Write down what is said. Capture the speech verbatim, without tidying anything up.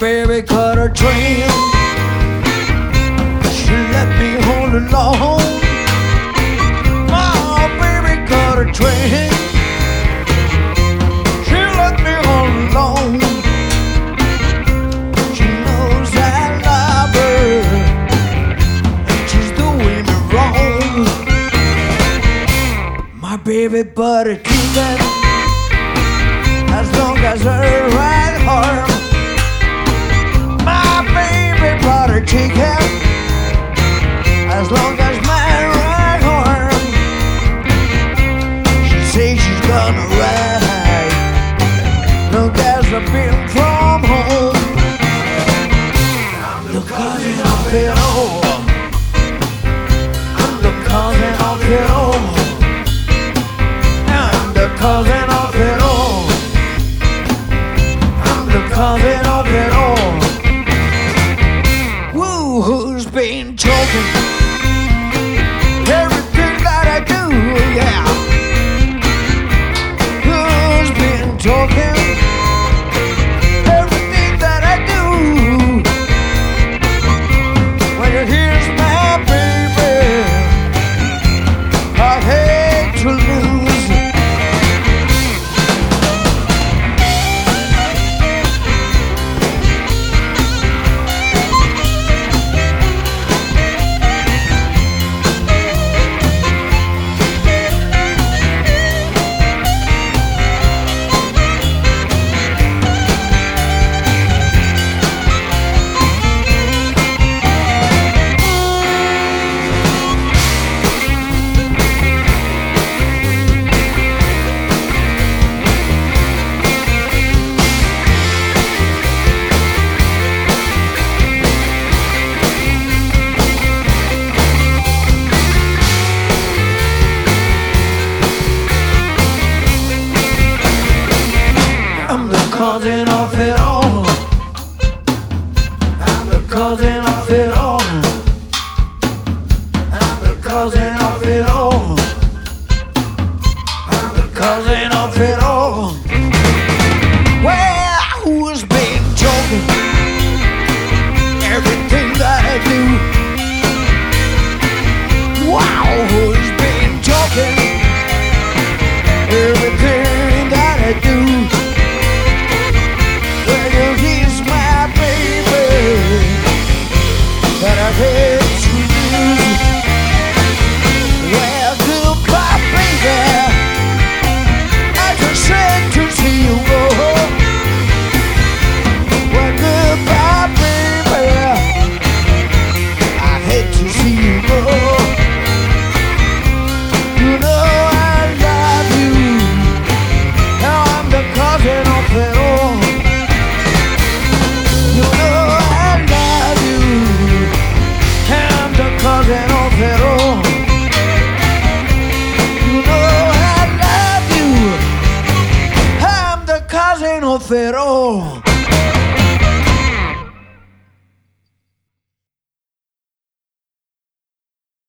baby cut her train. She let me hold alone. My baby cut her train. She let me hold alone. She knows I love her, and she's doing me wrong. My baby bought a ticket as long as her right arm. My baby bought a ticket as long as my right arm. She says she's gonna ride long as I've been from home. I'm the cousin of it all. I'm the cousin of it all. I'm the cousin of it all. I'm the cousin of it all. Woo, who's been choking everything that I do, yeah. Who's been talking everything that I do? When you here's my baby, I hate to lose. Cousin of it all. I'm the cousin of it all. I'm the cousin of it all. I'm the cousin of it all. Well, who's been joking everything that I do? Wow, who's been joking everything that I do? That I hate to lose. Well, goodbye, baby. I just said to see you go. Well, goodbye, baby. I hate to see you go. You know I love you. Now I'm the cousin of it all. You know I love you. I'm the cousin of it all. You know I love you. I'm the cousin of it all.